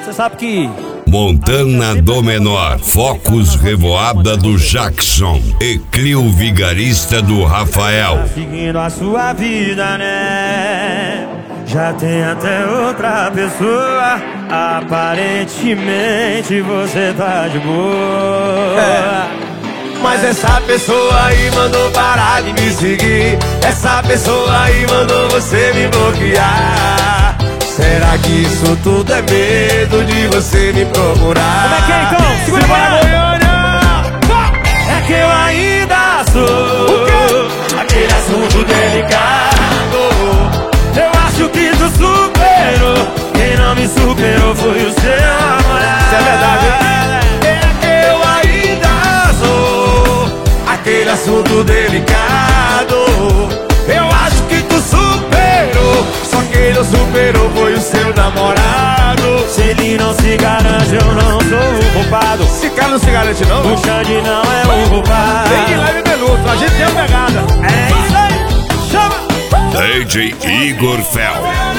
Você sabe que Montana do Menor, Focus Revoada do Jackson e Clio Vigarista do Rafael. tá seguindo a sua vida, né? Já tem até outra pessoa. Aparentemente você tá de boa. Mas essa pessoa aí mandou parar de me seguir. Essa pessoa aí mandou você me bloquear. Será que isso tudo é medo de você me procurar? Como é que é então? Segura para Goiânia! É que eu ainda sou aquele assunto delicado. Eu acho que tu superou. Quem não me superou foi o seu namorado. Isso é verdade, hein? É que eu ainda sou aquele assunto delicado. Eu acho que tu superou. Só quem não superou foi o seu namorado. Se ele não se garante, eu não sou o culpado. Esse cara não se garante não? O Xande não é o culpado. Vem de leve minuto, a gente tem uma pegada. É isso aí, chama! DJ Igor Fel.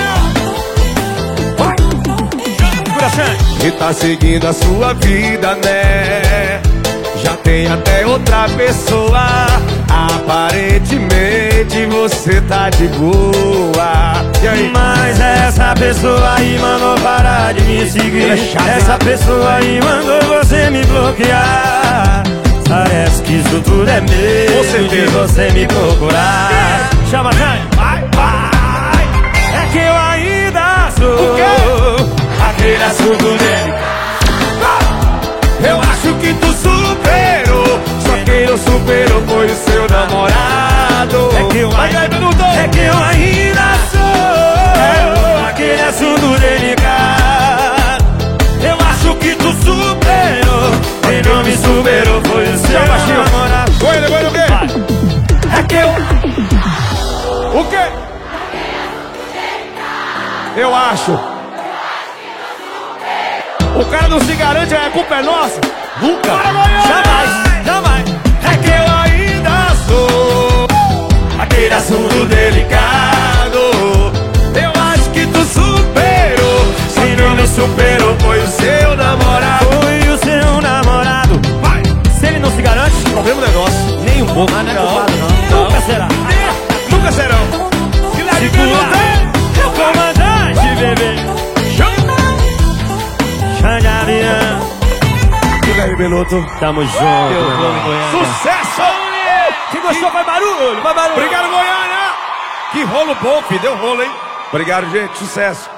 Segura, Xande! E tá seguindo a sua vida, né? Já tem até outra pessoa. Aparentemente você tá de boa. E aí? Mas essa pessoa aí mandou parar de me seguir. Essa pessoa aí mandou você me bloquear. Parece que isso tudo é medo de você me procurar. Chama, Xande! Vai, vai! É que eu ainda sou aquele assunto dele. Eu acho que tu superou. Só quem não superou foi o seu namorado. É que eu Vai, ainda, minuto! é que eu ainda sou aquele assunto delicado. Eu acho que tu superou. Quem não me superou foi o seu namorado. Goiânia, Goiânia, o quê? É que eu... O quê? Eu acho. O cara não se garante, a culpa é nossa? Nunca, Bora, Goiânia! jamais, jamais. É que eu ainda sou Aquele assunto delicado. Eu acho que tu superou. Quem não me superou Foi o seu namorado. foi o seu namorado. Vai! Se ele não se garante, O problema não é nosso. nem um pouco. Mas não é culpado, não. Nunca será. Nunca serão. Guilherme Beluta. Segura, comandante, bebê. Xande Avião. Guilherme Beluto. Tamo junto, meu irmão. Sucesso! Quem gostou, faz barulho, faz barulho. Obrigado, Goiânia! Que rolo bom, filho. Deu rolo, hein? Obrigado, gente. Sucesso.